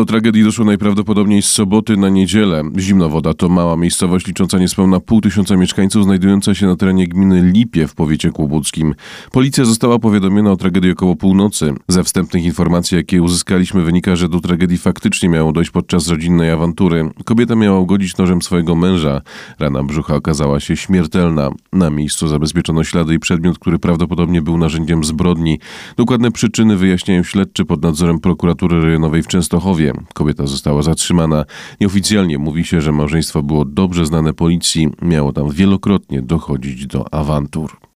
Do tragedii doszło najprawdopodobniej z soboty na niedzielę. Zimnowoda to mała miejscowość licząca niespełna 500 mieszkańców, znajdująca się na terenie gminy Lipie w powiecie kłobuckim. Policja została powiadomiona o tragedii około północy. Ze wstępnych informacji, jakie uzyskaliśmy, wynika, że do tragedii faktycznie miało dojść podczas rodzinnej awantury. Kobieta miała ugodzić nożem swojego męża. Rana brzucha okazała się śmiertelna. Na miejscu zabezpieczono ślady i przedmiot, który prawdopodobnie był narzędziem zbrodni. Dokładne przyczyny wyjaśniają śledczy pod nadzorem prokuratury rejonowej w Częstochowie. Kobieta została zatrzymana. Nieoficjalnie mówi się, że małżeństwo było dobrze znane policji. Miało tam wielokrotnie dochodzić do awantur.